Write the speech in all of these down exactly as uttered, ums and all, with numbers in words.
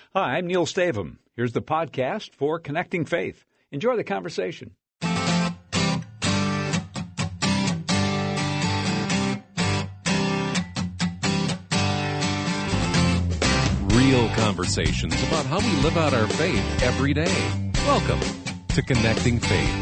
Hi, I'm Neil Stavum. Here's the podcast for Connecting Faith. Enjoy the conversation. Real conversations about how we live out our faith every day. Welcome to Connecting Faith.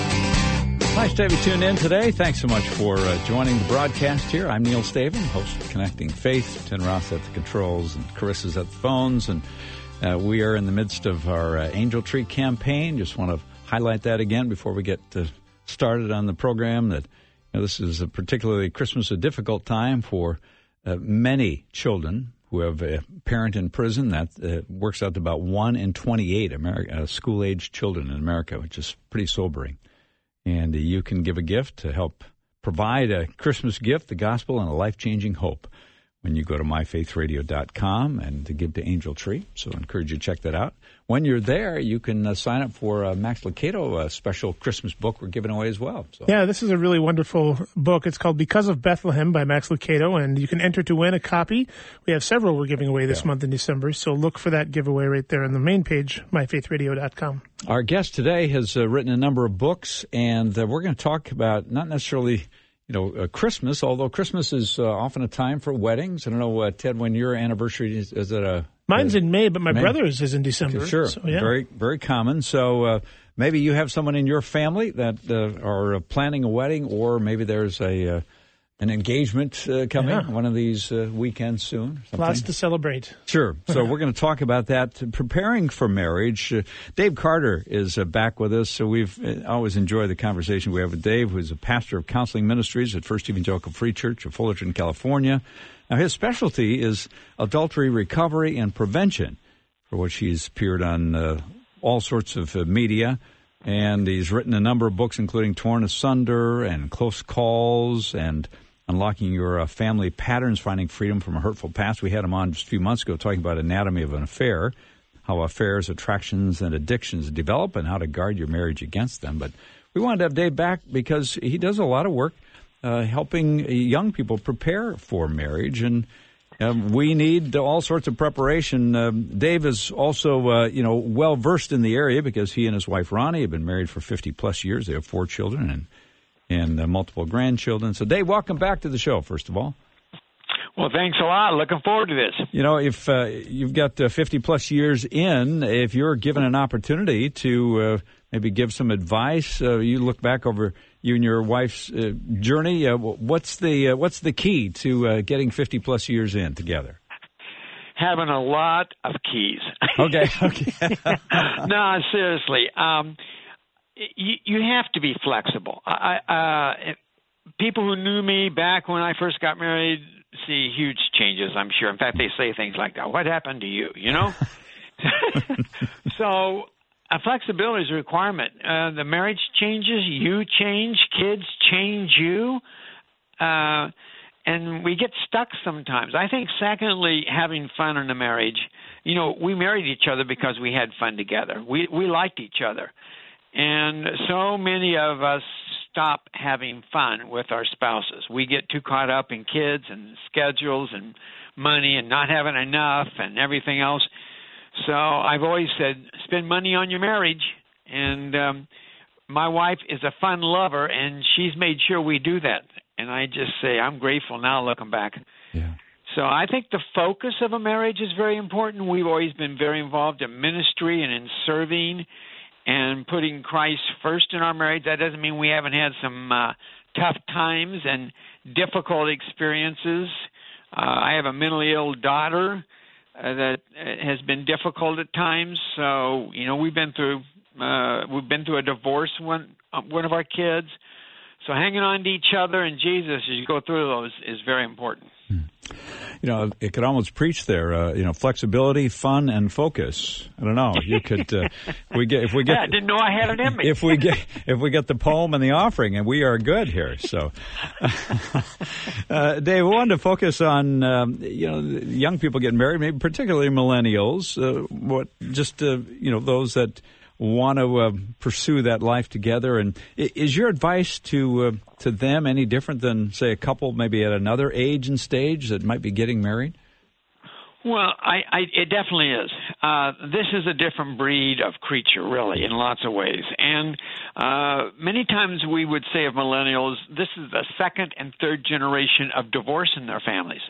Nice to have you tuned in today. Thanks so much for uh, joining the broadcast here. I'm Neil Stavum, host of Connecting Faith. Tim Roth at the controls and Carissa's at the phones. And uh, we are in the midst of our uh, Angel Tree campaign. Just want to highlight that again before we get uh, started on the program, that you know, this is a particularly Christmas a difficult time for uh, many children who have a parent in prison. That uh, works out to about one in twenty-eight America, uh, school-age children in America, which is pretty sobering. And uh, you can give a gift to help provide a Christmas gift, the gospel, and a life-changing hope when you go to my faith radio dot com and to give to Angel Tree. So I encourage you to check that out. When you're there, you can uh, sign up for a Max Lucado uh, special Christmas book we're giving away as well. So. Yeah, this is a really wonderful book. It's called Because of Bethlehem by Max Lucado, and you can enter to win a copy. We have several we're giving away this yeah. month in December, so look for that giveaway right there on the main page, my faith radio dot com. Our guest today has uh, written a number of books, and uh, we're going to talk about not necessarily you know, uh, Christmas, although Christmas is uh, often a time for weddings. I don't know, uh, Ted, when your anniversary is, is it a... Mine's a, in May, but my May? brother's is in December. Okay, sure, so, yeah. very very common. So uh, maybe you have someone in your family that uh, are uh, planning a wedding, or maybe there's a uh, an engagement uh, coming yeah. one of these uh, weekends soon. Something. Lots to celebrate. Sure. So we're going to talk about that, preparing for marriage. Uh, Dave Carter is uh, back with us. So we've uh, always enjoyed the conversation we have with Dave, who's a pastor of counseling ministries at First Evangelical Free Church of Fullerton, California. Now, his specialty is adultery recovery and prevention, for which he's appeared on uh, all sorts of uh, media. And he's written a number of books, including Torn Asunder and Close Calls and Unlocking Your uh, Family Patterns, Finding Freedom from a Hurtful Past. We had him on just a few months ago talking about anatomy of an affair, how affairs, attractions, and addictions develop, and how to guard your marriage against them. But we wanted to have Dave back because he does a lot of work uh, helping young people prepare for marriage, and um, we need all sorts of preparation. Uh, Dave is also, uh, you know, well-versed in the area because he and his wife, Ronnie, have been married for fifty-plus years. They have four children, and and uh, multiple grandchildren. So, Dave, welcome back to the show, first of all. Well, thanks a lot. Looking forward to this. You know, if uh, you've got uh, fifty-plus years in, if you're given an opportunity to uh, maybe give some advice, uh, you look back over you and your wife's uh, journey, uh, what's the uh, what's the key to uh, getting fifty-plus years in together? Having a lot of keys. Okay. Okay. No, seriously. Um You, you have to be flexible. I, uh, people who knew me back when I first got married see huge changes, I'm sure. In fact, they say things like that. What happened to you, you know? So uh, flexibility is a requirement. Uh, the marriage changes, you change, kids change you, uh, and we get stuck sometimes. I think, secondly, having fun in a marriage. You know, we married each other because we had fun together. We we liked each other. And so many of us stop having fun with our spouses. We get too caught up in kids and schedules and money and not having enough and everything else. So I've always said, spend money on your marriage. And um, my wife is a fun lover, and she's made sure we do that. And I just say I'm grateful now looking back. Yeah. So I think the focus of a marriage is very important. We've always been very involved in ministry and in serving and putting Christ first in our marriage. That doesn't mean we haven't had some uh, tough times and difficult experiences. Uh, I have a mentally ill daughter uh, that has been difficult at times. So, you know, we've been through uh, we've been through a divorce, one uh, one of our kids. So hanging on to each other and Jesus as you go through those is very important. You know, it could almost preach there. Uh, you know, flexibility, fun, and focus. I don't know. You could. Uh, we get if we get. Yeah, I didn't know I had it in me. If we get if we get the poem and the offering, and we are good here. So, uh, Dave, we wanted to focus on um, you know young people getting married, maybe particularly millennials. Uh, what just uh, you know those that want to uh, pursue that life together. And is your advice to uh, to them any different than, say, a couple maybe at another age and stage that might be getting married? Well, I, I, it definitely is. Uh, this is a different breed of creature, really, in lots of ways. And uh, many times we would say of millennials, this is the second and third generation of divorce in their families.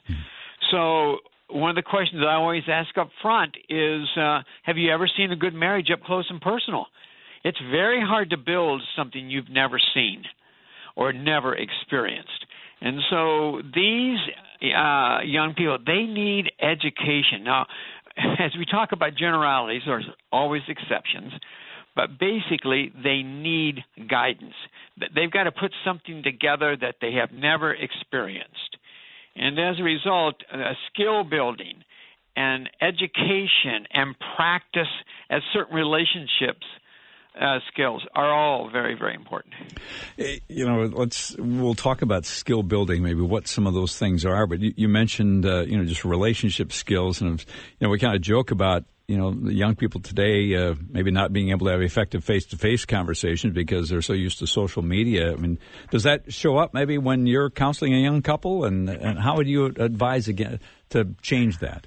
So one of the questions I always ask up front is, uh, have you ever seen a good marriage up close and personal? It's very hard to build something you've never seen or never experienced. And so these uh, young people, they need education. Now, as we talk about generalities, there's always exceptions, but basically they need guidance. They've got to put something together that they have never experienced. And as a result, uh, skill building and education and practice at certain relationships Uh, skills are all very, very important. You know, let's we'll talk about skill building, maybe what some of those things are. But you, you mentioned, uh, you know, just relationship skills, and you know, we kind of joke about, you know, the young people today uh, maybe not being able to have effective face-to-face conversations because they're so used to social media. I mean, does that show up maybe when you're counseling a young couple, and and how would you advise again to change that?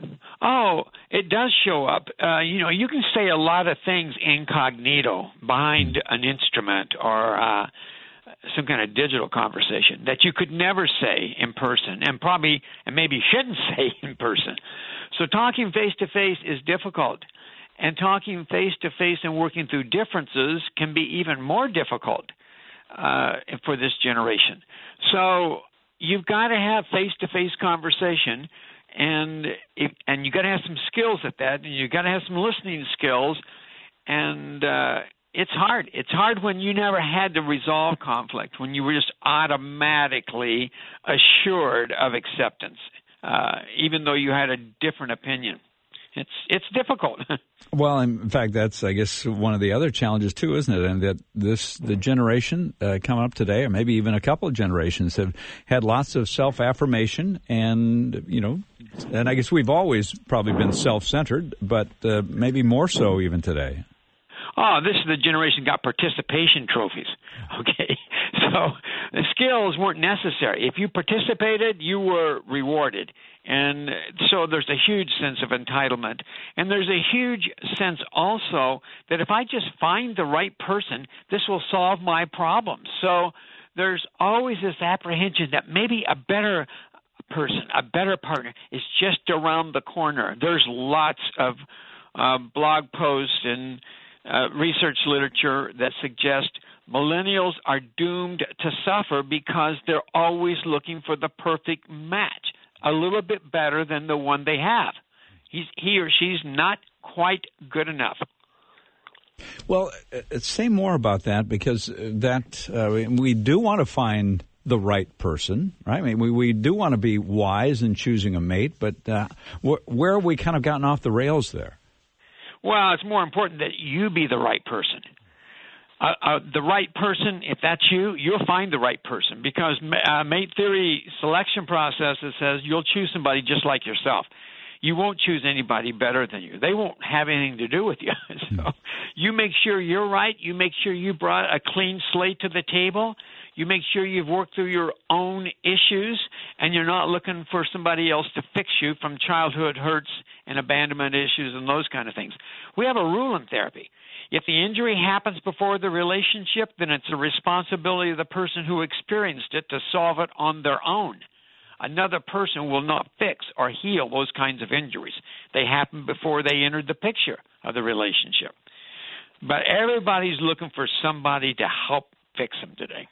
Oh, it does show up. Uh, you know, you can say a lot of things incognito behind an instrument or uh, some kind of digital conversation that you could never say in person, and probably and maybe shouldn't say in person. So talking face-to-face is difficult, and talking face-to-face and working through differences can be even more difficult uh, for this generation. So you've got to have face-to-face conversation. And if, and you got to have some skills at that, and you got to have some listening skills. And uh, it's hard. It's hard when you never had to resolve conflict, when you were just automatically assured of acceptance, uh, even though you had a different opinion. It's it's difficult. Well, in fact, that's, I guess, one of the other challenges, too, isn't it? And that this the generation uh, coming up today, or maybe even a couple of generations, have had lots of self-affirmation and, you know, and I guess we've always probably been self-centered, but uh, maybe more so even today. Oh, this is the generation got participation trophies. Okay, so the skills weren't necessary. If you participated, you were rewarded. And so there's a huge sense of entitlement. And there's a huge sense also that if I just find the right person, this will solve my problems. So there's always this apprehension that maybe a better person, a better partner is just around the corner. There's lots of uh, blog posts and uh, research literature that suggest millennials are doomed to suffer because they're always looking for the perfect match, a little bit better than the one they have. He's, he or she's not quite good enough. Well, uh, say more about that, because that uh, we do want to find the right person, right? I mean, we, we do want to be wise in choosing a mate, but uh, wh- where have we kind of gotten off the rails there? Well, it's more important that you be the right person. Uh, uh, the right person, if that's you, you'll find the right person, because uh, mate theory selection process says you'll choose somebody just like yourself. You won't choose anybody better than you. They won't have anything to do with you. So you make sure you're right. You make sure you brought a clean slate to the table. You make sure you've worked through your own issues, and you're not looking for somebody else to fix you from childhood hurts and abandonment issues and those kind of things. We have a rule in therapy. If the injury happens before the relationship, then it's the responsibility of the person who experienced it to solve it on their own. Another person will not fix or heal those kinds of injuries. They happened before they entered the picture of the relationship. But everybody's looking for somebody to help fix them today.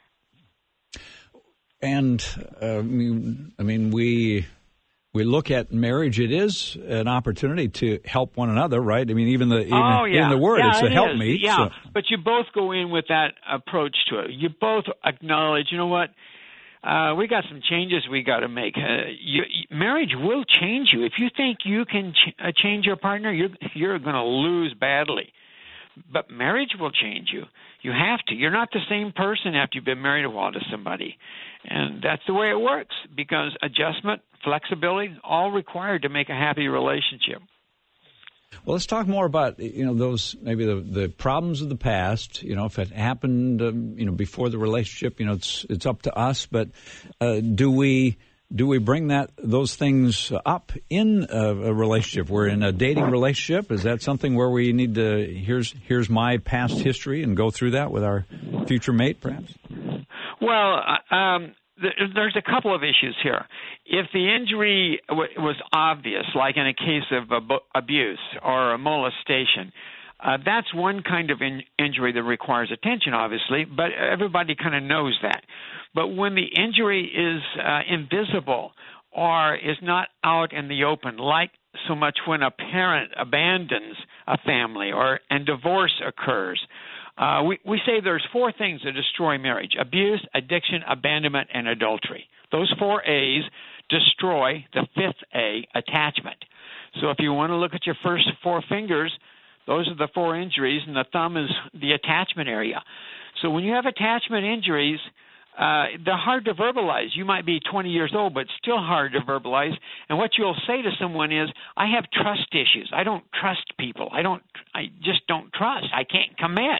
And uh, I mean, I mean, we we look at marriage. It is an opportunity to help one another, right? I mean, even the even, oh, yeah. even the word yeah, it's a it help is. me. Yeah, so. But you both go in with that approach to it. You both acknowledge, you know what? Uh, we got some changes we got to make. Uh, you, marriage will change you. If you think you can ch- uh, change your partner, you're you're going to lose badly. But marriage will change you. You have to. You're not the same person after you've been married a while to somebody. And that's the way it works, because adjustment, flexibility, all required to make a happy relationship. Well, let's talk more about, you know, those, maybe the, the problems of the past. You know, if it happened, um, you know, before the relationship, you know, it's it's up to us. But uh, do we do we bring that those things up in a, a relationship? We're in a dating relationship. Is that something where we need to, here's here's my past history and go through that with our future mate, perhaps? Well, um, th- there's a couple of issues here. If the injury w- was obvious, like in a case of ab- abuse or a molestation, uh, that's one kind of in- injury that requires attention, obviously, but everybody kind of knows that. But when the injury is uh, invisible or is not out in the open, like so much when a parent abandons a family or and divorce occurs, uh, we, we say there's four things that destroy marriage: abuse, addiction, abandonment, and adultery. Those four A's destroy the fifth A, attachment. So if you want to look at your first four fingers, those are the four injuries, and the thumb is the attachment area. So when you have attachment injuries, Uh, they're hard to verbalize. You might be twenty years old, but still hard to verbalize. And what you'll say to someone is, I have trust issues. I don't trust people. I don't. I just don't trust. I can't commit.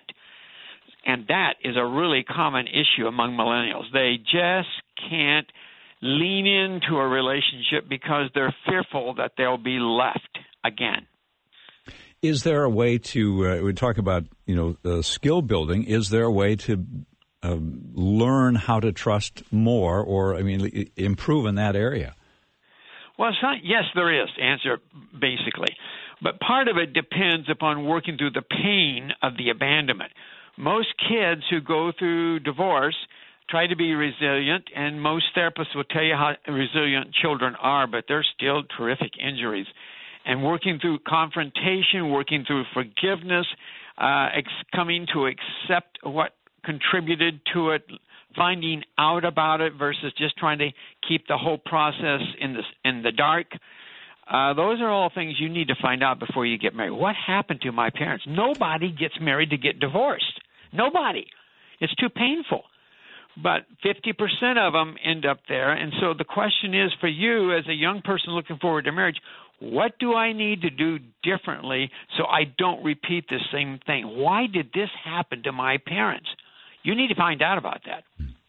And that is a really common issue among millennials. They just can't lean into a relationship because they're fearful that they'll be left again. Is there a way to, uh, we talk about, you know, uh, skill building. Is there a way to Uh, learn how to trust more, or, I mean, improve in that area? Well, it's not, yes, there is, answer basically. But part of it depends upon working through the pain of the abandonment. Most kids who go through divorce try to be resilient, and most therapists will tell you how resilient children are, but they're still terrific injuries. And working through confrontation, working through forgiveness, uh, ex- coming to accept what contributed to it, finding out about it versus just trying to keep the whole process in the in the dark. Uh, those are all things you need to find out before you get married. What happened to my parents? Nobody gets married to get divorced. Nobody. It's too painful. But fifty percent of them end up there. And so the question is for you as a young person looking forward to marriage, what do I need to do differently so I don't repeat the same thing? Why did this happen to my parents? You need to find out about that.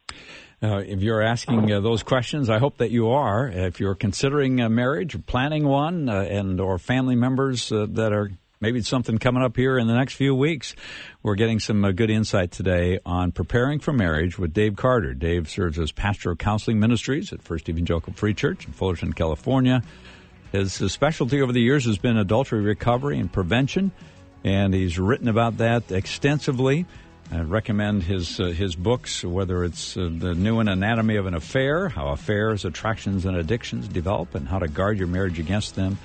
Uh, if you're asking uh, those questions, I hope that you are. If you're considering a marriage or planning one, uh, and or family members uh, that are maybe something coming up here in the next few weeks, we're getting some uh, good insight today on preparing for marriage with Dave Carter. Dave serves as pastor of counseling ministries at First Evangelical Free Church in Fullerton, California. His, his specialty over the years has been adultery recovery and prevention, and he's written about that extensively. I recommend his uh, his books, whether it's uh, The New Anatomy of an Affair, How Affairs, Attractions, and Addictions Develop, and How to Guard Your Marriage Against Them,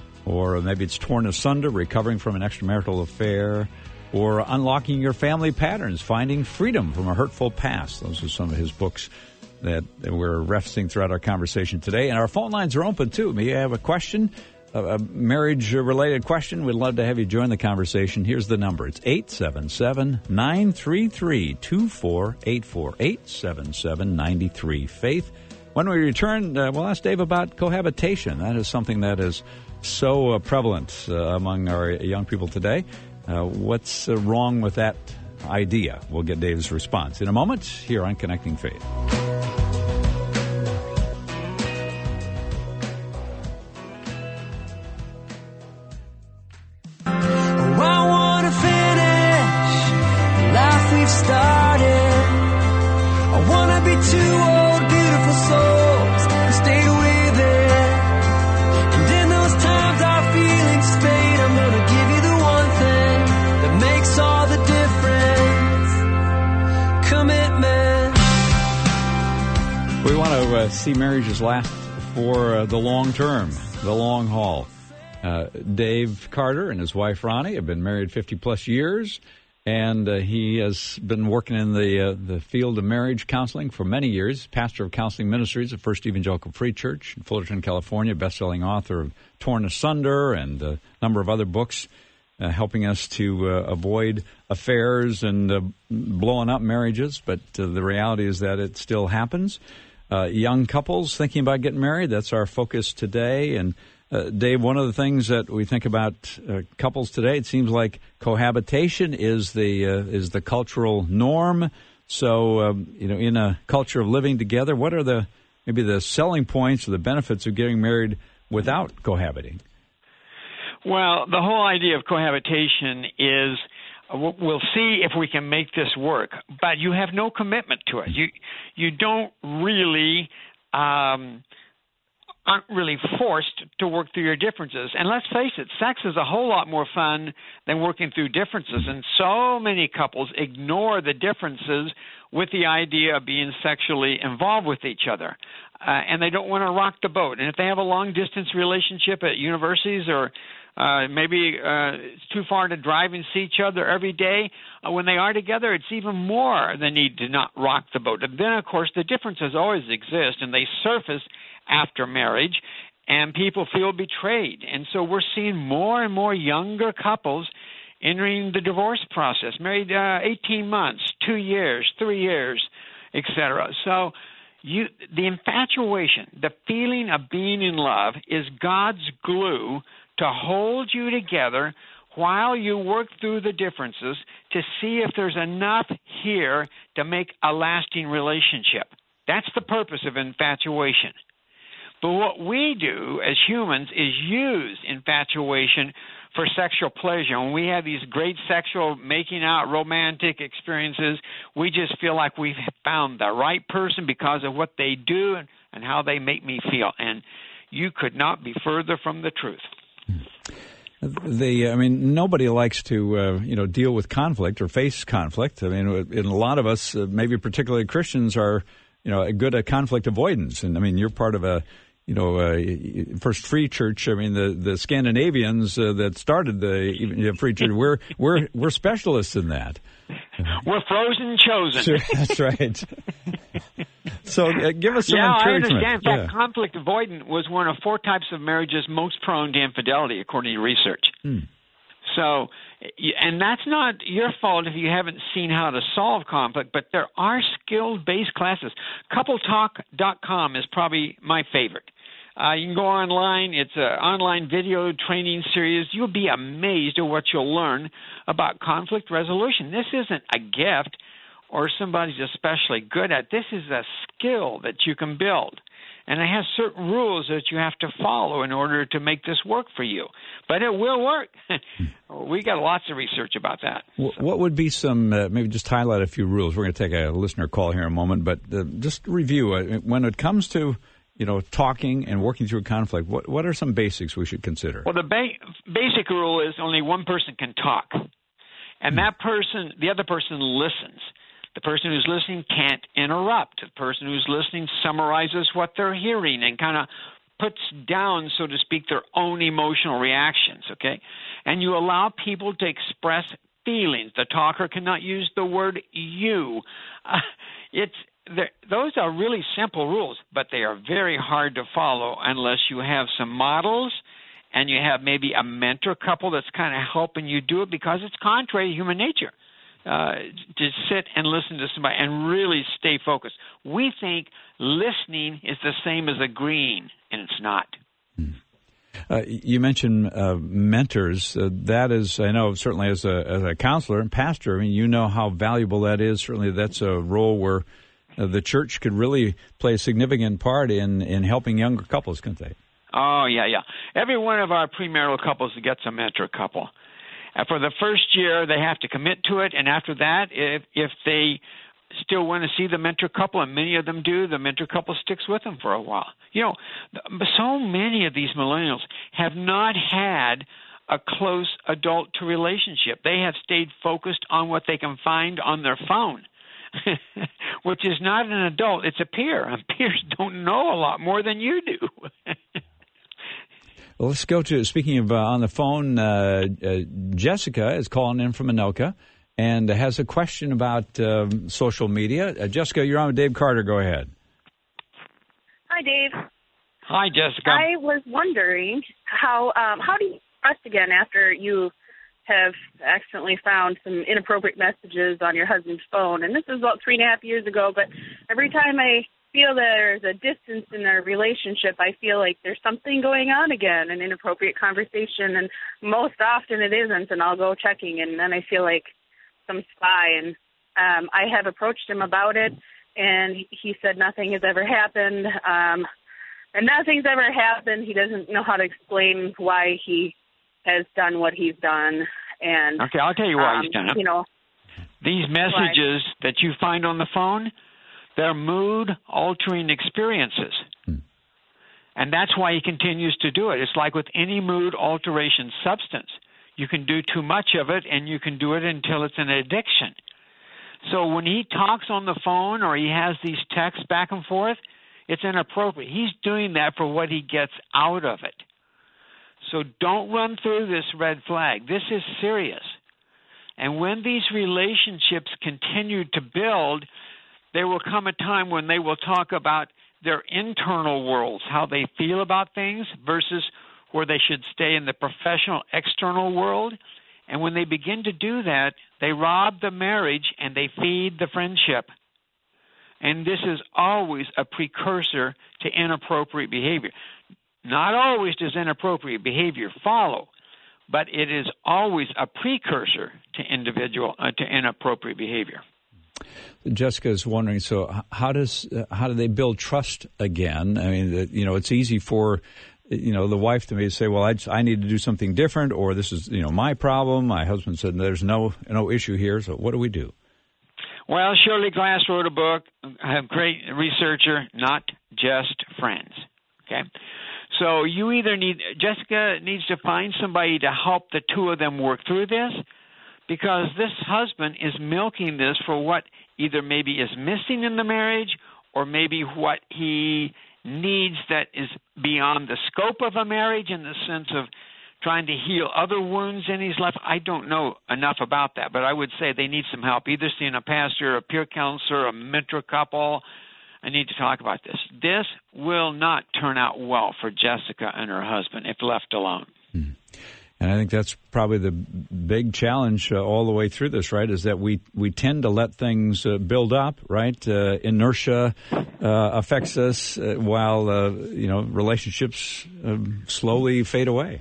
or maybe it's Torn Asunder, Recovering from an Extramarital Affair, or Unlocking Your Family Patterns, Finding Freedom from a Hurtful Past. Those are some of his books that we're referencing throughout our conversation today. And our phone lines are open, too. May you have a question? A marriage-related question, we'd love to have you join the conversation. Here's the number. It's eight seven seven, nine three three, two four eight four, eight seven seven, nine three, faith. When we return, uh, we'll ask Dave about cohabitation. That is something that is so uh, prevalent uh, among our young people today. Uh, what's uh, wrong with that idea? We'll get Dave's response in a moment here on Connecting Faith. Started. I wanna be two old beautiful souls who stayed with it. And in those times our feelings fade, I'm gonna give you the one thing that makes all the difference. Commitment. We want to uh, see marriages last for uh, the long term, the long haul. Uh, Dave Carter and his wife Ronnie have been married fifty plus years. And uh, he has been working in the uh, the field of marriage counseling for many years. Pastor of counseling ministries at First Evangelical Free Church in Fullerton, California. Best-selling author of Torn Asunder and a number of other books, uh, helping us to uh, avoid affairs and uh, blowing up marriages. But uh, the reality is that it still happens. Uh, young couples thinking about getting married, that's our focus today. And Uh, Dave, one of the things that we think about uh, couples today, it seems like cohabitation is the uh, is the cultural norm. So, um, you know, in a culture of living together, what are the maybe the selling points or the benefits of getting married without cohabiting? Well, the whole idea of cohabitation is we'll see if we can make this work, but you have no commitment to it. You you don't really um, aren't really forced to work through your differences. And let's face it, sex is a whole lot more fun than working through differences. And so many couples ignore the differences with the idea of being sexually involved with each other. Uh, and they don't want to rock the boat. And if they have a long-distance relationship at universities or uh, maybe uh, it's too far to drive and see each other every day, uh, when they are together, it's even more the need to not rock the boat. And then, of course, the differences always exist, and they surface after marriage, and people feel betrayed. And so we're seeing more and more younger couples entering the divorce process, married uh, eighteen months, two years, three years, et cetera. So you, the infatuation, the feeling of being in love is God's glue to hold you together while you work through the differences to see if there's enough here to make a lasting relationship. That's the purpose of infatuation. But what we do as humans is use infatuation for sexual pleasure. When we have these great sexual making out romantic experiences, we just feel like we've found the right person because of what they do and, and how they make me feel. And you could not be further from the truth. The, I mean, nobody likes to, uh, you know, deal with conflict or face conflict. I mean, and a lot of us, uh, maybe particularly Christians, are, you know, good at conflict avoidance. And I mean, you're part of a, you know, uh, First Free Church. I mean, the, the Scandinavians uh, that started the you know, Free Church, we're we're we're specialists in that. We're frozen chosen. Sure, that's right. So uh, give us some yeah, encouragement. I understand. In fact, yeah. conflict avoidant was one of four types of marriages most prone to infidelity, according to research. Hmm. So, and that's not your fault if you haven't seen how to solve conflict, but there are skill-based classes. couple talk dot com is probably my favorite. Uh, you can go online. It's an online video training series. You'll be amazed at what you'll learn about conflict resolution. This isn't a gift or somebody's especially good at. This is a skill that you can build. And it has certain rules that you have to follow in order to make this work for you. But it will work. We got lots of research about that. What would be some, uh, maybe just highlight a few rules. We're going to take a listener call here in a moment, but uh, just review. Uh, when it comes to, you know, talking and working through conflict, what what are some basics we should consider? Well, the ba- basic rule is only one person can talk. And that person, the other person listens. The person who's listening can't interrupt. The person who's listening summarizes what they're hearing and kind of puts down, so to speak, their own emotional reactions, okay? And you allow people to express feelings. The talker cannot use the word you. Uh, it's those are really simple rules, but they are very hard to follow unless you have some models and you have maybe a mentor couple that's kind of helping you do it, because it's contrary to human nature. Uh, to sit and listen to somebody and really stay focused. We think listening is the same as agreeing, and it's not. Hmm. Uh, you mentioned uh, mentors. Uh, that is, I know, certainly as a as a counselor and pastor, I mean, you know how valuable that is. Certainly that's a role where uh, the church could really play a significant part in, in helping younger couples, couldn't they? Oh, yeah, yeah. Every one of our premarital couples gets a mentor couple. Uh, for the first year, they have to commit to it, and after that, if if they still want to see the mentor couple, and many of them do, the mentor couple sticks with them for a while. You know, so many of these millennials have not had a close adult-to relationship. They have stayed focused on what they can find on their phone, which is not an adult. It's a peer, and peers don't know a lot more than you do. Well, let's go to, speaking of uh, on the phone, uh, uh, Jessica is calling in from Anoka and has a question about um, social media. Uh, Jessica, you're on with Dave Carter. Go ahead. Hi, Dave. Hi, Jessica. I was wondering how um, how do you trust again after you have accidentally found some inappropriate messages on your husband's phone? And this was about three and a half years ago, but every time I feel that there's a distance in their relationship, I feel like there's something going on again, an inappropriate conversation, and most often it isn't, and I'll go checking, and then I feel like some spy, and um, I have approached him about it, and he said nothing has ever happened. Um, and nothing's ever happened. He doesn't know how to explain why he has done what he's done. And okay, I'll tell you why um, he's done it. You know, these messages why? that you find on the phone, they're mood-altering experiences. Hmm. And that's why he continues to do it. It's like with any mood alteration substance. You can do too much of it, and you can do it until it's an addiction. So when he talks on the phone or he has these texts back and forth, it's inappropriate. He's doing that for what he gets out of it. So don't run through this red flag. This is serious. And when these relationships continue to build, there will come a time when they will talk about their internal worlds, how they feel about things versus where they should stay in the professional external world. And when they begin to do that, they rob the marriage and they feed the friendship. And this is always a precursor to inappropriate behavior. Not always does inappropriate behavior follow, but it is always a precursor to individual uh, to inappropriate behavior. Jessica is wondering, so how does uh, how do they build trust again? I mean, you know, it's easy for, you know, the wife to maybe say, well, I, just, I need to do something different, or this is, you know, my problem. My husband said there's no no issue here, so what do we do? Well, Shirley Glass wrote a book, a great researcher, Not Just Friends, okay? So you either need, Jessica needs to find somebody to help the two of them work through this, because this husband is milking this for what either maybe is missing in the marriage or maybe what he needs that is beyond the scope of a marriage in the sense of trying to heal other wounds in his life. I don't know enough about that, but I would say they need some help, either seeing a pastor, a peer counselor, a mentor couple. I need to talk about this. This will not turn out well for Jessica and her husband if left alone. Hmm. And I think that's probably the big challenge uh, all the way through this, right, is that we, we tend to let things uh, build up, right? Uh, inertia uh, affects us uh, while, uh, you know, relationships uh, slowly fade away.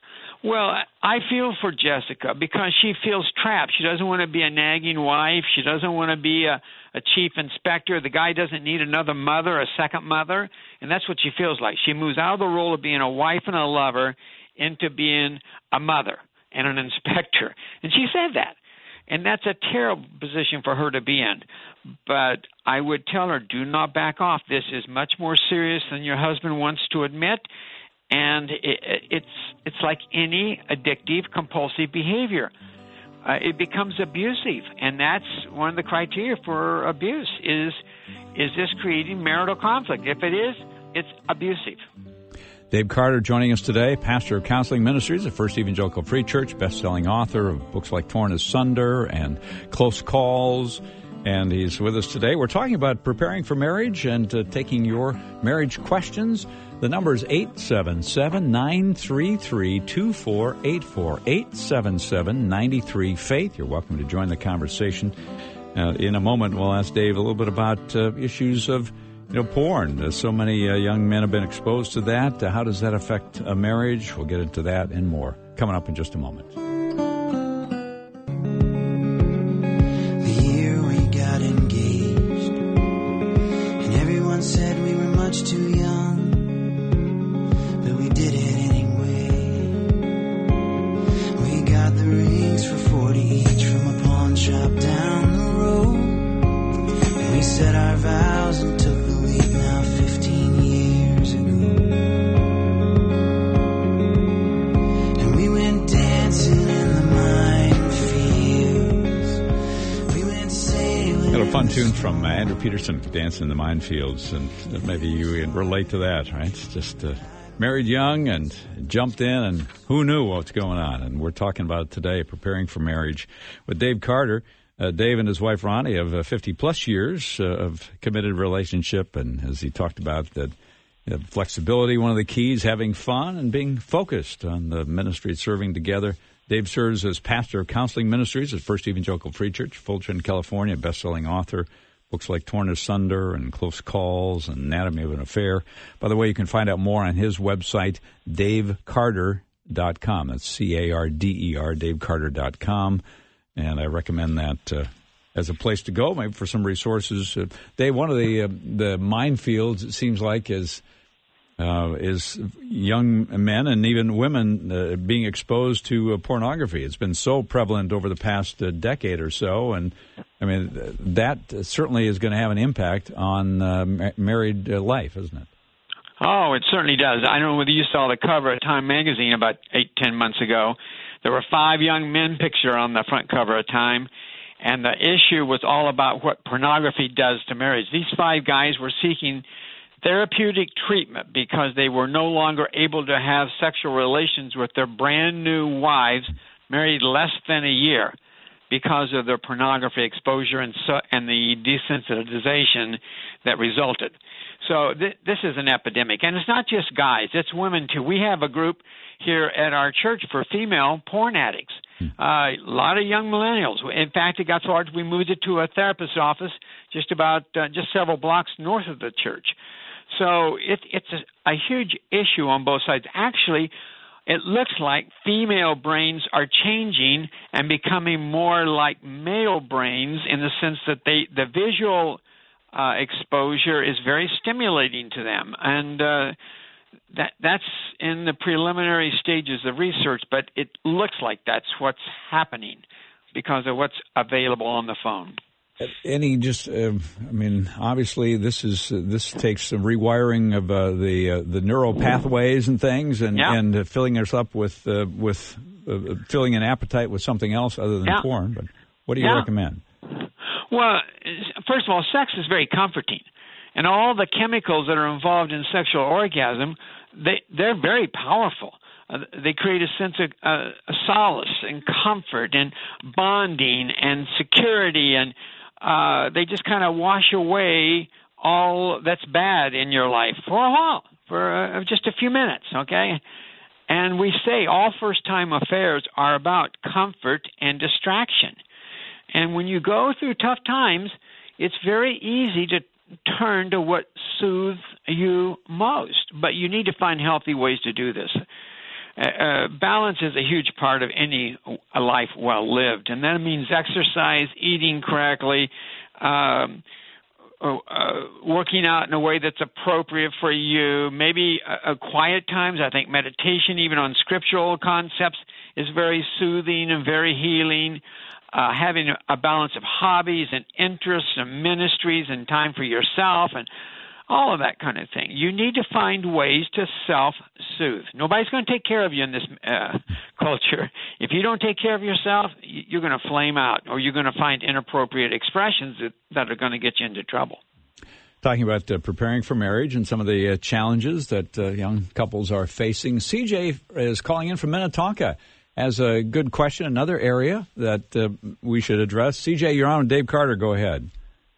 Well, I feel for Jessica because she feels trapped. She doesn't want to be a nagging wife. She doesn't want to be a, a chief inspector. The guy doesn't need another mother, a second mother, and that's what she feels like. She moves out of the role of being a wife and a lover into being a mother and an inspector. And she said that. And that's a terrible position for her to be in. But I would tell her, do not back off. This is much more serious than your husband wants to admit. And it, it's it's like any addictive, compulsive behavior. Uh, it becomes abusive, and that's one of the criteria for abuse. Is is this creating marital conflict? If it is, it's abusive. Dave Carter joining us today, pastor of Counseling Ministries at First Evangelical Free Church, best-selling author of books like Torn Asunder and Close Calls. And he's with us today. We're talking about preparing for marriage and uh, taking your marriage questions. The number is eight seven seven, nine three three, two four eight four, eight seven seven, nine three, faith. You're welcome to join the conversation. Uh, in a moment, we'll ask Dave a little bit about uh, issues of, you know, porn. Uh, so many uh, young men have been exposed to that. Uh, how does that affect a marriage? We'll get into that and more coming up in just a moment. The year we got engaged, and everyone said we were much too young. We did it anyway. We got the rings for forty each from a pawn shop down the road. And we said our vows and took the leap now fifteen years ago. And we went dancing in the minefields. We went sailing. Got a fun tune from uh, Andrew Peterson, Dancing in the Minefields, and maybe you can relate to that, right? It's just uh, married young and jumped in, and who knew what's going on? And we're talking about it today, preparing for marriage, with Dave Carter. Uh, Dave and his wife Ronnie have uh, fifty-plus years uh, of committed relationship, and as he talked about, that uh, flexibility, one of the keys, having fun and being focused on the ministry, serving together. Dave serves as pastor of Counseling Ministries at First Evangelical Free Church, Fulton, California, best-selling author. Books like Torn Asunder and Close Calls and Anatomy of an Affair. By the way, you can find out more on his website, dave carter dot com. That's C A R D E R, dave carter dot com. And I recommend that uh, as a place to go, maybe for some resources. Uh, Dave, one of the uh, the minefields, it seems like, is uh, is young men and even women uh, being exposed to uh, pornography. It's been so prevalent over the past uh, decade or so, and I mean that certainly is going to have an impact on uh, ma- married uh, life, isn't it? Oh, it certainly does. I don't know whether you saw the cover of Time magazine about eight, ten months ago. There were five young men pictured on the front cover of Time, and the issue was all about what pornography does to marriage. These five guys were seeking therapeutic treatment because they were no longer able to have sexual relations with their brand new wives married less than a year because of their pornography exposure and so, and the desensitization that resulted. So th- this is an epidemic, and it's not just guys, it's women too. We have a group here at our church for female porn addicts. Uh, a lot of young millennials. In fact, it got so hard we moved it to a therapist's office just about uh, just several blocks north of the church. So it, it's a, a huge issue on both sides. Actually, it looks like female brains are changing and becoming more like male brains in the sense that they the visual uh, exposure is very stimulating to them. And uh, that that's in the preliminary stages of research, but it looks like that's what's happening because of what's available on the phone. Any just, uh, I mean, obviously this is uh, this takes some rewiring of uh, the uh, the neural pathways and things, and yeah. and uh, filling us up with uh, with uh, filling an appetite with something else other than yeah. porn. But what do you yeah. recommend? Well, first of all, sex is very comforting, and all the chemicals that are involved in sexual orgasm, they they're very powerful. Uh, they create a sense of uh, solace and comfort and bonding and security, and uh, they just kind of wash away all that's bad in your life for a while, for uh, just a few minutes, okay? And we say all first-time affairs are about comfort and distraction. And when you go through tough times, it's very easy to turn to what soothes you most, but you need to find healthy ways to do this. Uh, balance is a huge part of any a life well lived, and that means exercise, eating correctly, um, uh, working out in a way that's appropriate for you, maybe uh, quiet times. I think meditation, even on scriptural concepts, is very soothing and very healing. Uh, having a balance of hobbies and interests and ministries and time for yourself and all of that kind of thing. You need to find ways to self-soothe. Nobody's going to take care of you in this uh, culture. If you don't take care of yourself, you're going to flame out, or you're going to find inappropriate expressions that, that are going to get you into trouble. Talking about uh, preparing for marriage and some of the uh, challenges that uh, young couples are facing. C J is calling in from Minnetonka. Has a good question, another area that uh, we should address. C J, you're on with Dave Carter. Go ahead.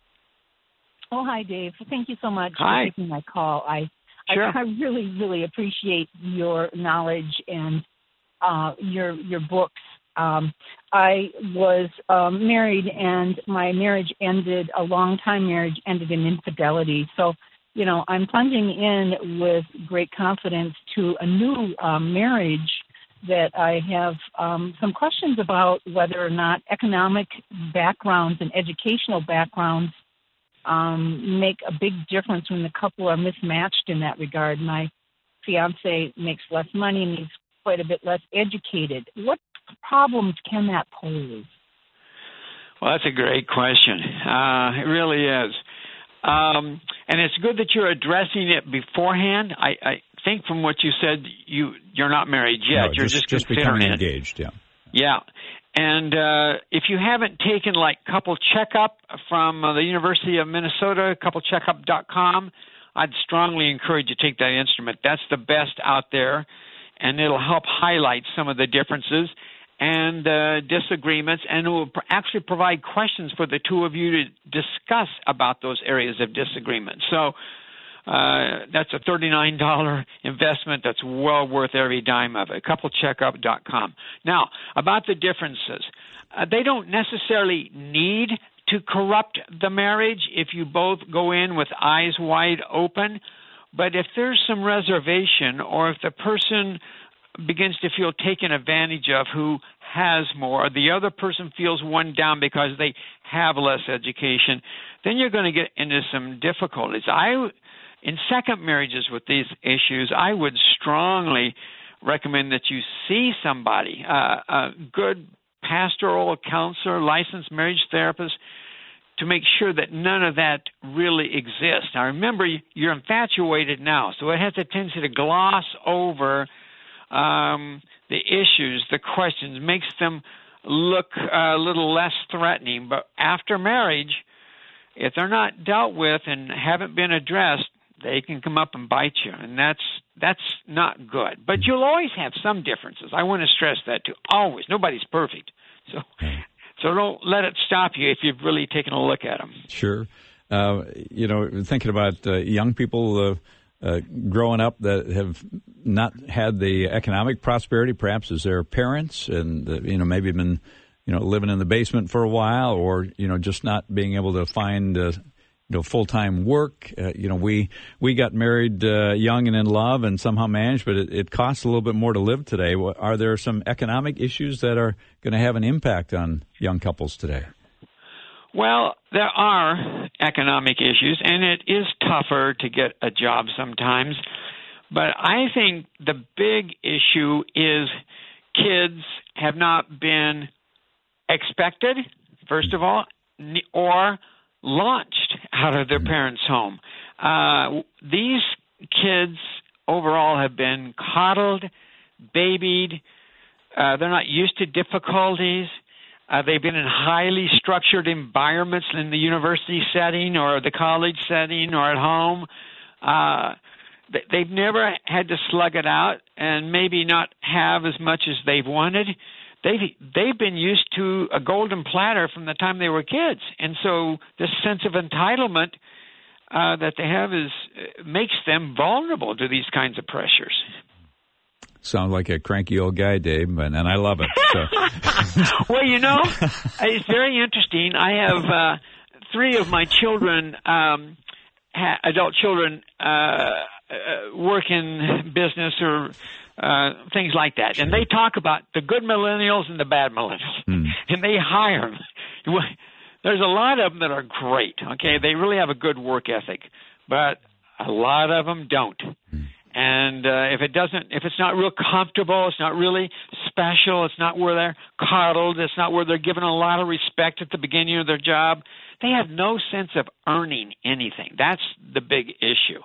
Oh, hi, Dave. Thank you so much hi. for taking my call. I, sure. I I really, really appreciate your knowledge and uh, your your books. Um, I was um, married, and my marriage ended, a long-time marriage ended in infidelity. So, you know, I'm plunging in with great confidence to a new um, marriage that I have um, some questions about whether or not economic backgrounds and educational backgrounds um, make a big difference when the couple are mismatched in that regard. My fiance makes less money and he's quite a bit less educated. What problems can that pose? Well, that's a great question. Uh, it really is. Um, and it's good that you're addressing it beforehand. I, I think from what you said, you, you're not married yet. No, you're just, just, just becoming it. engaged, yeah. Yeah. And uh, if you haven't taken, like, Couple Checkup from uh, the University of Minnesota, couple checkup dot com, I'd strongly encourage you to take that instrument. That's the best out there, and it'll help highlight some of the differences and uh, disagreements, and it will pr- actually provide questions for the two of you to discuss about those areas of disagreement. So uh, that's a thirty-nine dollars investment that's well worth every dime of it, couple checkup dot com. Now, about the differences, uh, they don't necessarily need to corrupt the marriage if you both go in with eyes wide open, but if there's some reservation, or if the person begins to feel taken advantage of who has more. The other person feels one down because they have less education. Then you're going to get into some difficulties. I, in second marriages with these issues, I would strongly recommend that you see somebody, uh, a good pastoral counselor, licensed marriage therapist, to make sure that none of that really exists. Now, remember, you're infatuated now, so it has a tendency to gloss over um, the issues, the questions, makes them look a little less threatening. But after marriage, if they're not dealt with and haven't been addressed, they can come up and bite you, and that's that's not good. But you'll always have some differences. I want to stress that too. Always. Nobody's perfect. So so don't let it stop you if you've really taken a look at them. Sure. Uh, you know, thinking about uh, young people uh, uh, growing up that have not had the economic prosperity perhaps as their parents and, uh, you know, maybe been, you know, living in the basement for a while or, you know, just not being able to find uh, you know, full-time work. Uh, you know, we we got married uh, young and in love and somehow managed, but it, it costs a little bit more to live today. Are there some economic issues that are going to have an impact on young couples today? Well, there are economic issues, and it is tougher to get a job sometimes. But I think the big issue is kids have not been expected, first of all, or launched out of their parents' home. Uh, these kids overall have been coddled, babied. Uh, they're not used to difficulties. Uh, they've been in highly structured environments in the university setting or the college setting or at home. Uh, they've never had to slug it out and maybe not have as much as they've wanted. They've, they've been used to a golden platter from the time they were kids. And so this sense of entitlement uh, that they have is uh, makes them vulnerable to these kinds of pressures. Sound like a cranky old guy, Dave, and, and I love it. So. Well, you know, it's very interesting. I have uh, three of my children, um, ha- adult children, uh, uh, work in business or uh, things like that. And they talk about the good millennials and the bad millennials. Mm. And they hire them. There's a lot of them that are great, okay? They really have a good work ethic. But a lot of them don't. Mm. And uh, if it doesn't, if it's not real comfortable, it's not really special, it's not where they're coddled, it's not where they're given a lot of respect at the beginning of their job, they have no sense of earning anything. That's the big issue.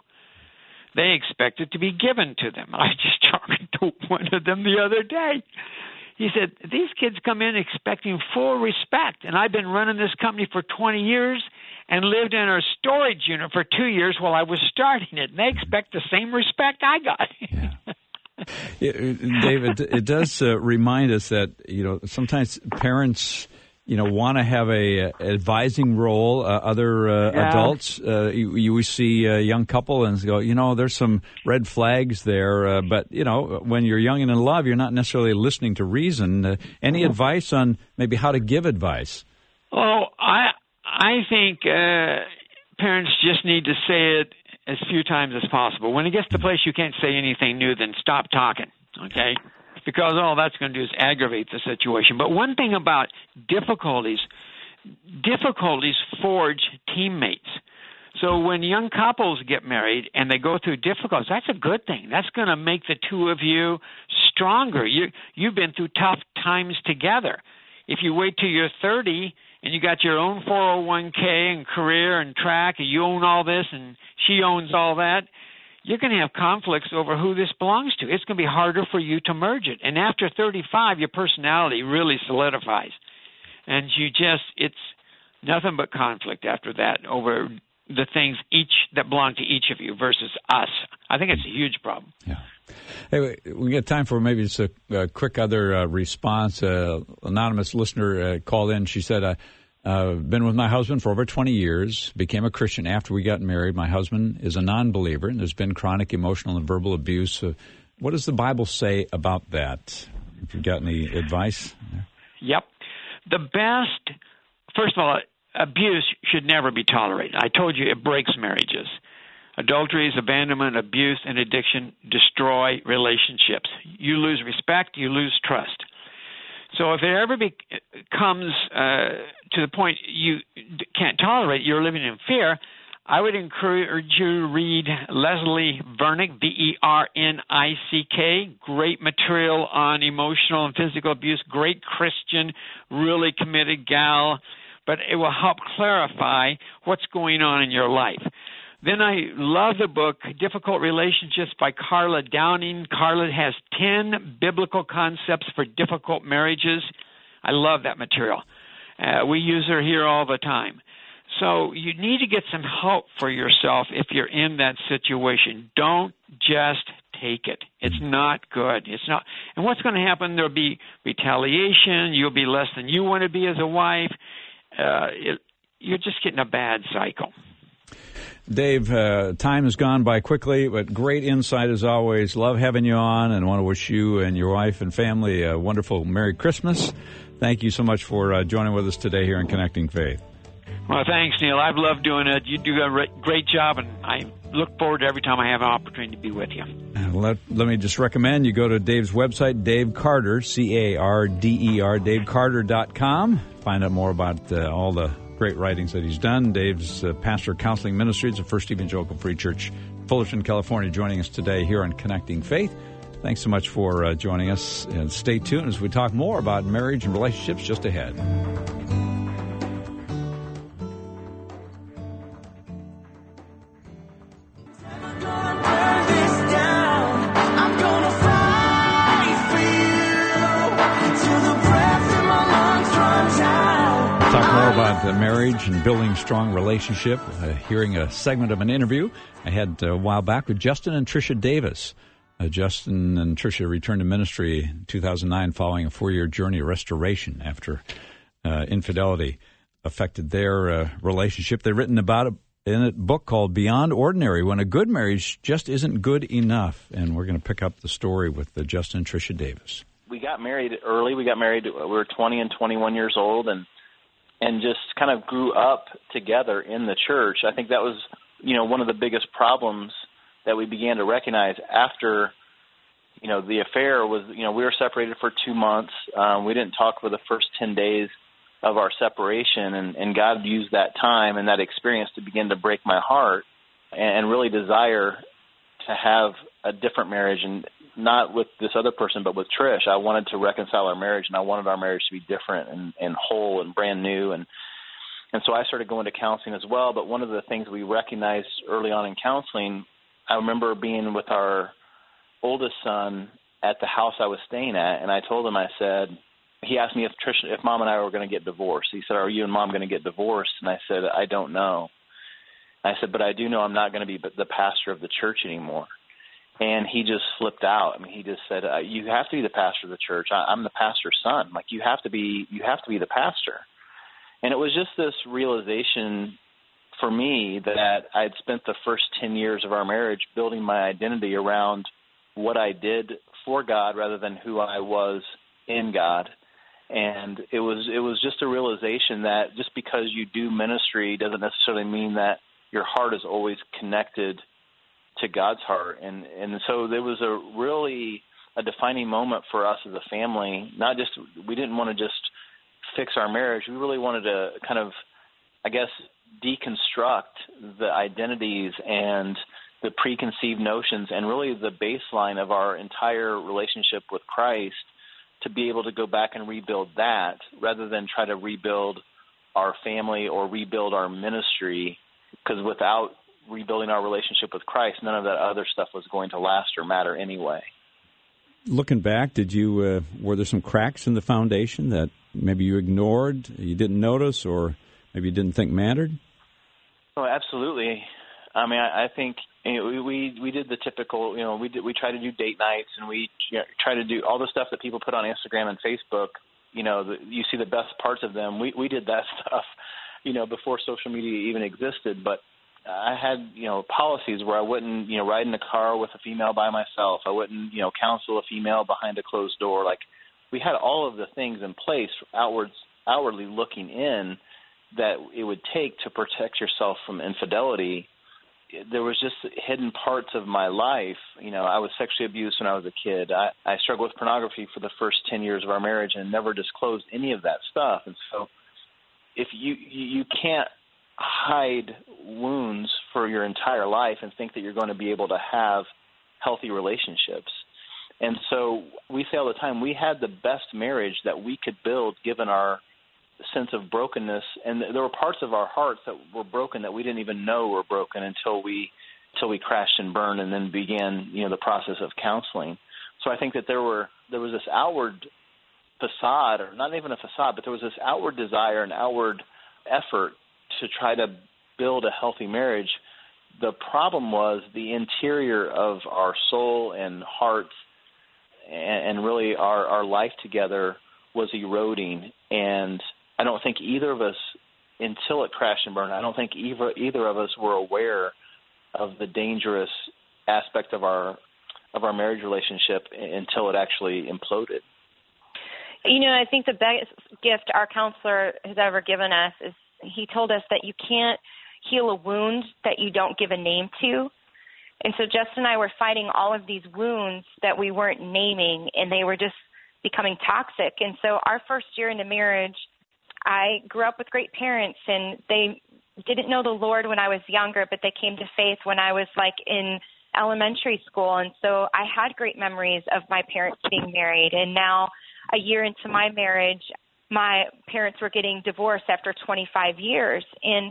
They expect it to be given to them. I just talked to one of them the other day. He said, these kids come in expecting full respect, and I've been running this company for twenty years and lived in a storage unit for two years while I was starting it, and they expect the same respect I got. Yeah. Yeah, David, it does uh, remind us that, you know, sometimes parents, you know, want to have a, a advising role. Uh, other uh, yeah. adults, uh, you, you see a young couple and go, you know, there's some red flags there. Uh, but, you know, when you're young and in love, you're not necessarily listening to reason. Uh, any advice on maybe how to give advice? Oh, I I think uh, parents just need to say it as few times as possible. When it gets to the place you can't say anything new, then stop talking, okay? Because all that's going to do is aggravate the situation. But one thing about difficulties, difficulties forge teammates. So when young couples get married and they go through difficulties, that's a good thing. That's going to make the two of you stronger. You, you've been through tough times together. If you wait till you're thirty and you got your own four oh one k and career and track, and you own all this and she owns all that, you're going to have conflicts over who this belongs to. It's going to be harder for you to merge it. And after thirty-five, your personality really solidifies. And you just, it's nothing but conflict after that over the things each that belong to each of you versus us. I think it's a huge problem. Yeah. Hey, we got time for maybe just a, a quick other uh, response. Uh, anonymous listener uh, called in. She said, uh, Uh, been with my husband for over twenty years, became a Christian after we got married. My husband is a non-believer, and there's been chronic emotional and verbal abuse. Uh, what does the Bible say about that? If you've got any advice? Yep. The best, first of all, abuse should never be tolerated. I told you it breaks marriages. Adulteries, abandonment, abuse, and addiction destroy relationships. You lose respect, you lose trust. So if it ever becomes uh, to the point you can't tolerate, you're living in fear, I would encourage you to read Leslie Vernick, V E R N I C K, great material on emotional and physical abuse, great Christian, really committed gal, but it will help clarify what's going on in your life. Then I love the book, Difficult Relationships by Carla Downing. Carla has ten biblical concepts for difficult marriages. I love that material. Uh, we use her here all the time. So you need to get some help for yourself if you're in that situation. Don't just take it. It's not good. It's not. And what's going to happen? There'll be retaliation. You'll be less than you want to be as a wife. Uh, it, you're just getting a bad cycle. Dave, uh, time has gone by quickly, but great insight as always. Love having you on, and want to wish you and your wife and family a wonderful Merry Christmas. Thank you so much for uh, joining with us today here in Connecting Faith. Well, thanks, Neil. I've loved doing it. You do a great job, and I look forward to every time I have an opportunity to be with you. Let, let me just recommend you go to Dave's website, Dave Carder, C A R D E R, dave carder dot com. Find out more about uh, all the great writings that he's done. Dave's uh, pastor of counseling ministries at First Evangelical Free Church, Fullerton, California, joining us today here on Connecting Faith. Thanks so much for uh, joining us, and stay tuned as we talk more about marriage and relationships just ahead. About uh, marriage and building strong relationship, uh, hearing a segment of an interview I had uh, a while back with Justin and Tricia Davis. Uh, Justin and Tricia returned to ministry in two thousand nine following a four-year journey of restoration after uh, infidelity affected their uh, relationship. They've written about it in a book called Beyond Ordinary, When a Good Marriage Just Isn't Good Enough. And we're going to pick up the story with uh, Justin and Tricia Davis. We got married early. We got married, we were twenty and twenty-one years old, and and just kind of grew up together in the church. I think that was, you know, one of the biggest problems that we began to recognize after, you know, the affair was, you know, we were separated for two months. Um, we didn't talk for the first ten days of our separation, and, and God used that time and that experience to begin to break my heart and, and really desire to have a different marriage, and not with this other person, but with Trish. I wanted to reconcile our marriage, and I wanted our marriage to be different and, and whole and brand new. And and so I started going to counseling as well. But one of the things we recognized early on in counseling, I remember being with our oldest son at the house I was staying at, and I told him, I said, he asked me if Trish, if Mom and I were going to get divorced. He said, "Are you and Mom going to get divorced?" And I said, "I don't know." And I said, "But I do know I'm not going to be the pastor of the church anymore." And he just flipped out. I mean, he just said, uh, "You have to be the pastor of the church. I, I'm the pastor's son. Like, you have to be, you have to be the pastor." And it was just this realization for me that I'd spent the first ten years of our marriage building my identity around what I did for God rather than who I was in God. And it was, it was just a realization that just because you do ministry doesn't necessarily mean that your heart is always connected to God's heart. And and so there was a really a defining moment for us as a family. Not just, we didn't want to just fix our marriage. We really wanted to kind of, I guess, deconstruct the identities and the preconceived notions and really the baseline of our entire relationship with Christ, to be able to go back and rebuild that rather than try to rebuild our family or rebuild our ministry, because without rebuilding our relationship with Christ, none of that other stuff was going to last or matter anyway. Looking back, did you uh, were there some cracks in the foundation that maybe you ignored, you didn't notice, or maybe you didn't think mattered? Oh, absolutely. I mean, I, I think you know, we, we we did the typical, you know, we did, we try to do date nights, and we you know, try to do all the stuff that people put on Instagram and Facebook. You know, the, you see the best parts of them. We we did that stuff, you know, before social media even existed. But I had, you know, policies where I wouldn't, you know, ride in a car with a female by myself. I wouldn't, you know, counsel a female behind a closed door. Like, we had all of the things in place outwards, outwardly looking in that it would take to protect yourself from infidelity. there was just hidden parts of my life. You know, I was sexually abused when I was a kid. I, I struggled with pornography for the first ten years of our marriage and never disclosed any of that stuff. And so if you you can't hide wounds for your entire life and think that you're going to be able to have healthy relationships. And so we say all the time, we had the best marriage that we could build given our sense of brokenness. And there were parts of our hearts that were broken that we didn't even know were broken until we until we crashed and burned and then began, you know, the process of counseling. So I think that there were there was this outward facade, or not even a facade, but there was this outward desire and outward effort to try to build a healthy marriage. The problem was the interior of our soul and hearts and, and really our, our life together was eroding. And I don't think either of us, until it crashed and burned, I don't think either, either of us were aware of the dangerous aspect of our of our marriage relationship until it actually imploded. You know, I think the biggest gift our counselor has ever given us is he told us that you can't heal a wound that you don't give a name to. And so Justin and I were fighting all of these wounds that we weren't naming, and they were just becoming toxic. And so our first year into marriage, I grew up with great parents, and they didn't know the Lord when I was younger, but they came to faith when I was like in elementary school. And so I had great memories of my parents being married. And now a year into my marriage, my parents were getting divorced after twenty-five years. And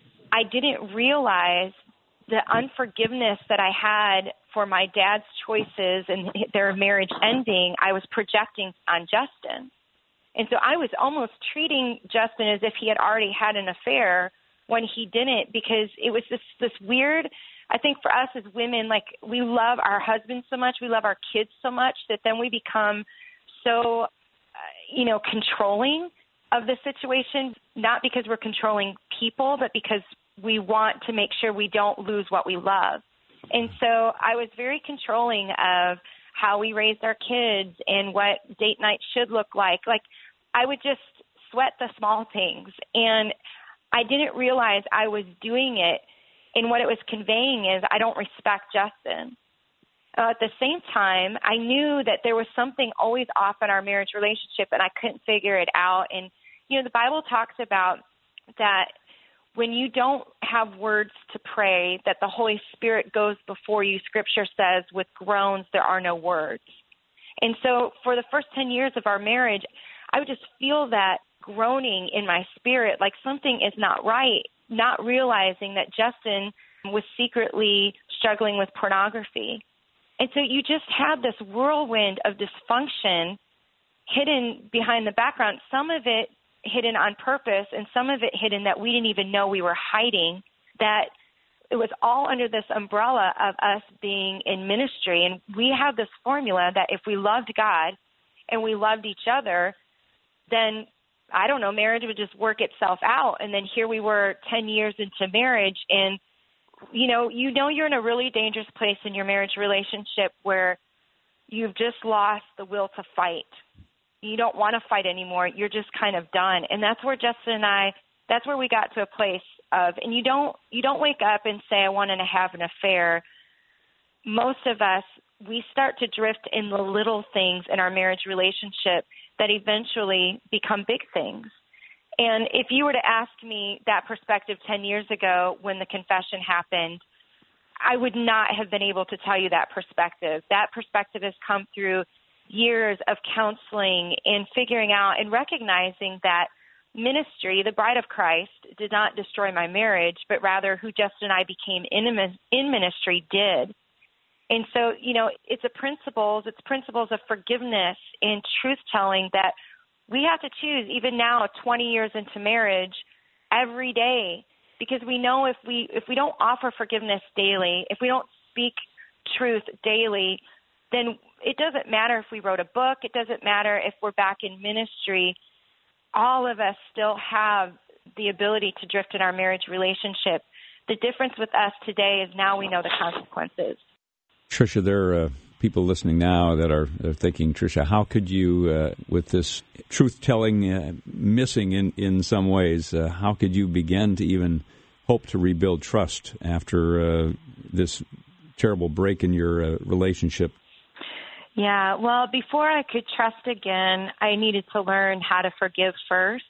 I didn't realize the unforgiveness that I had for my dad's choices and their marriage ending, I was projecting on Justin. And so I was almost treating Justin as if he had already had an affair when he didn't, because it was this, this weird, I think for us as women, like we love our husbands so much, we love our kids so much that then we become so, uh, you know, controlling of the situation, not because we're controlling people, but because we want to make sure we don't lose what we love. And so I was very controlling of how we raised our kids and what date night should look like. Like I would just sweat the small things. And I didn't realize I was doing it. And what it was conveying is I don't respect Justin. Uh, at the same time, I knew that there was something always off in our marriage relationship, and I couldn't figure it out. And, you know, the Bible talks about that when you don't have words to pray, that the Holy Spirit goes before you. Scripture says, with groans, there are no words. And so for the first ten years of our marriage, I would just feel that groaning in my spirit, like something is not right, not realizing that Justin was secretly struggling with pornography. And so you just had this whirlwind of dysfunction hidden behind the background, some of it hidden on purpose and some of it hidden that we didn't even know we were hiding, that it was all under this umbrella of us being in ministry. And we have this formula that if we loved God and we loved each other, then, I don't know, marriage would just work itself out. And then here we were ten years into marriage, and, you know, you know you're in a really dangerous place in your marriage relationship where you've just lost the will to fight. You don't want to fight anymore. You're just kind of done. And that's where Justin and I, that's where we got to a place of, and you don't, you don't wake up and say, I want to have an affair. Most of us, we start to drift in the little things in our marriage relationship that eventually become big things. And if you were to ask me that perspective ten years ago when the confession happened, I would not have been able to tell you that perspective. That perspective has come through years of counseling and figuring out and recognizing that ministry, the bride of Christ, did not destroy my marriage, but rather who Justin and I became in ministry did. And so, you know, it's a principles, it's principles of forgiveness and truth-telling that we have to choose, even now, twenty years into marriage, every day, because we know if we if we don't offer forgiveness daily, if we don't speak truth daily, then it doesn't matter if we wrote a book, it doesn't matter if we're back in ministry. All of us still have the ability to drift in our marriage relationship. The difference with us today is now we know the consequences. Tricia, there are uh, people listening now that are, are thinking, Tricia, how could you, uh, with this truth-telling uh, missing in, in some ways, uh, how could you begin to even hope to rebuild trust after uh, this terrible break in your uh, relationship? Yeah, well, before I could trust again, I needed to learn how to forgive first.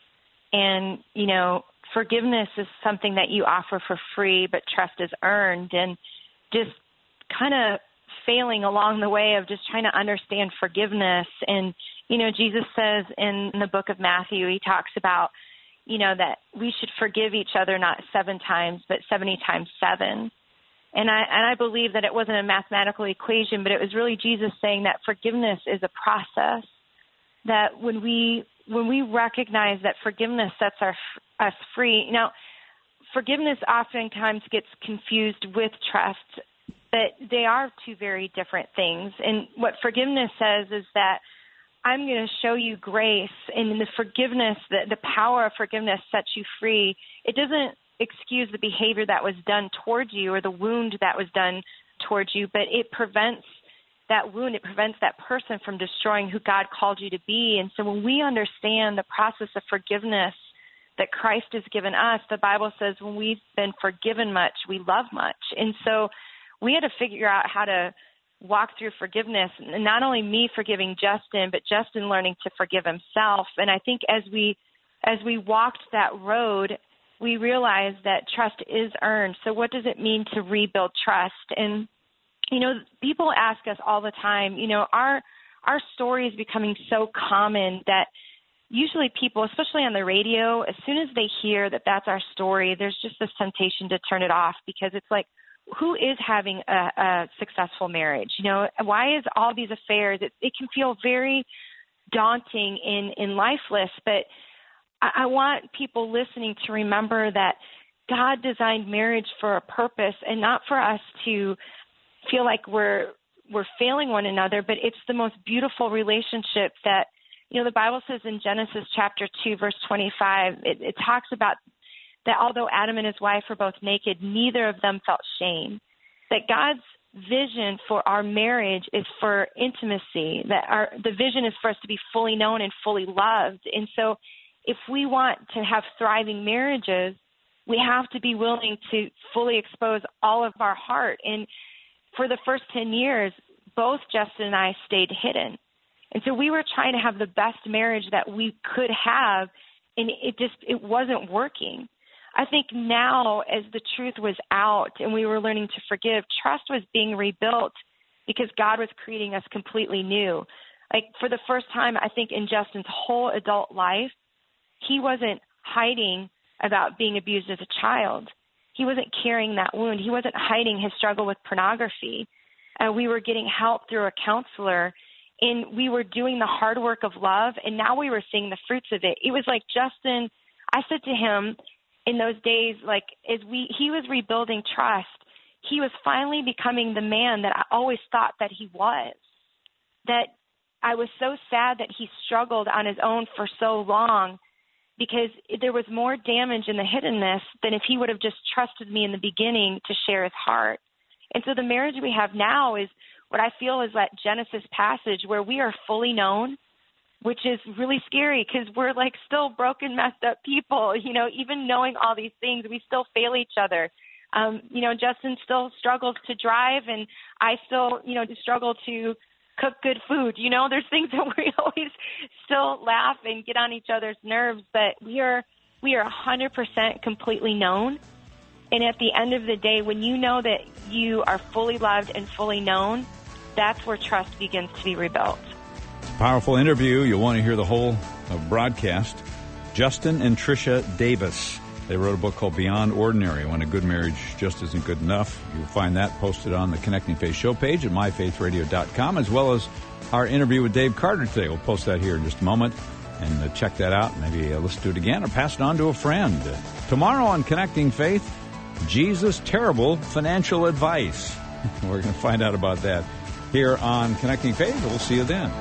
And, you know, forgiveness is something that you offer for free, but trust is earned. And just kind of failing along the way of just trying to understand forgiveness. And, you know, Jesus says in the book of Matthew, he talks about, you know, that we should forgive each other not seven times, but seventy times seven. And I and I believe that it wasn't a mathematical equation, but it was really Jesus saying that forgiveness is a process. That when we when we recognize that forgiveness sets our, us free. Now, forgiveness oftentimes gets confused with trust, but they are two very different things. And what forgiveness says is that I'm going to show you grace, and the forgiveness, the, the power of forgiveness sets you free. It doesn't excuse the behavior that was done towards you or the wound that was done towards you, but it prevents that wound, it prevents that person from destroying who God called you to be. And so when we understand the process of forgiveness that Christ has given us, the Bible says when we've been forgiven much, we love much. And so we had to figure out how to walk through forgiveness, and not only me forgiving Justin, but Justin learning to forgive himself. And I think as we as we walked that road, we realized that trust is earned. So what does it mean to rebuild trust? And, you know, people ask us all the time, you know, our our story is becoming so common that usually people, especially on the radio, as soon as they hear that that's our story, there's just this temptation to turn it off, because it's like, who is having a, a successful marriage? You know, why is all these affairs? It, it can feel very daunting and, and lifeless, but I, I want people listening to remember that God designed marriage for a purpose, and not for us to feel like we're we're failing one another, but it's the most beautiful relationship that, you know, the Bible says in Genesis chapter two, verse twenty-five, it, it talks about that although Adam and his wife were both naked, neither of them felt shame. That God's vision for our marriage is for intimacy, that our the vision is for us to be fully known and fully loved. And so if we want to have thriving marriages, we have to be willing to fully expose all of our heart. And for the first ten years, both Justin and I stayed hidden. And so we were trying to have the best marriage that we could have, and it just it wasn't working. I think now, as the truth was out and we were learning to forgive, trust was being rebuilt because God was creating us completely new. Like, for the first time, I think, in Justin's whole adult life, he wasn't hiding about being abused as a child. He wasn't carrying that wound. He wasn't hiding his struggle with pornography. Uh, we were getting help through a counselor, and we were doing the hard work of love, and now we were seeing the fruits of it. It was like Justin, I said to him, in those days, like, as we he was rebuilding trust, he was finally becoming the man that I always thought that he was. That I was so sad that he struggled on his own for so long, because there was more damage in the hiddenness than if he would have just trusted me in the beginning to share his heart. And so the marriage we have now is what I feel is that Genesis passage where we are fully known, which is really scary because we're like still broken, messed up people. You know, even knowing all these things, we still fail each other. Um, you know, Justin still struggles to drive, and I still, you know, struggle to cook good food. You know, there's things that we always still laugh and get on each other's nerves, but we are we are one hundred percent completely known. And at the end of the day, when you know that you are fully loved and fully known, that's where trust begins to be rebuilt. Powerful interview. You'll want to hear the whole uh, broadcast. Justin and Tricia Davis. They wrote a book called Beyond Ordinary, When a Good Marriage Just Isn't Good Enough. You'll find that posted on the Connecting Faith show page at my faith radio dot com, as well as our interview with Dave Carter today. We'll post that here in just a moment. And uh, check that out. Maybe uh, listen to it again or pass it on to a friend. Uh, tomorrow on Connecting Faith, Jesus' terrible financial advice. We're going to find out about that here on Connecting Faith. We'll see you then.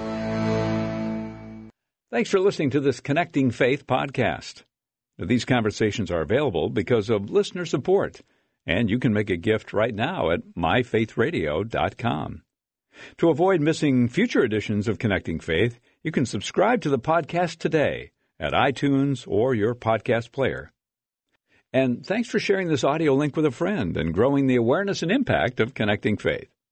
Thanks for listening to this Connecting Faith podcast. These conversations are available because of listener support, and you can make a gift right now at my faith radio dot com. To avoid missing future editions of Connecting Faith, you can subscribe to the podcast today at iTunes or your podcast player. And thanks for sharing this audio link with a friend and growing the awareness and impact of Connecting Faith.